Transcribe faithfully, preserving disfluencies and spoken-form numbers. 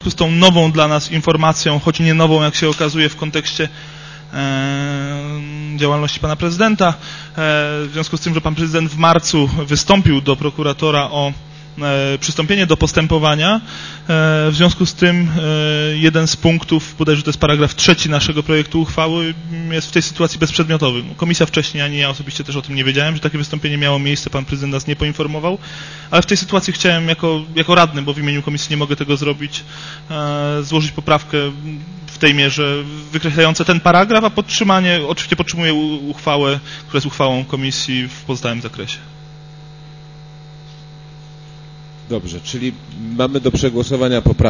z tą nową dla nas informacją, choć nie nową, jak się okazuje, w kontekście działalności pana prezydenta. W związku z tym, że pan prezydent w marcu wystąpił do prokuratora o przystąpienie do postępowania, w związku z tym jeden z punktów, bodajże to jest paragraf trzeci naszego projektu uchwały, jest w tej sytuacji bezprzedmiotowy. Komisja wcześniej, ani ja osobiście też o tym nie wiedziałem, że takie wystąpienie miało miejsce, pan prezydent nas nie poinformował, ale w tej sytuacji chciałem jako, jako radny, bo w imieniu komisji nie mogę tego zrobić, złożyć poprawkę w tej mierze wykreślające ten paragraf, a podtrzymanie, oczywiście podtrzymuję uchwałę, która jest uchwałą komisji w pozostałym zakresie. Dobrze, czyli mamy do przegłosowania poprawkę.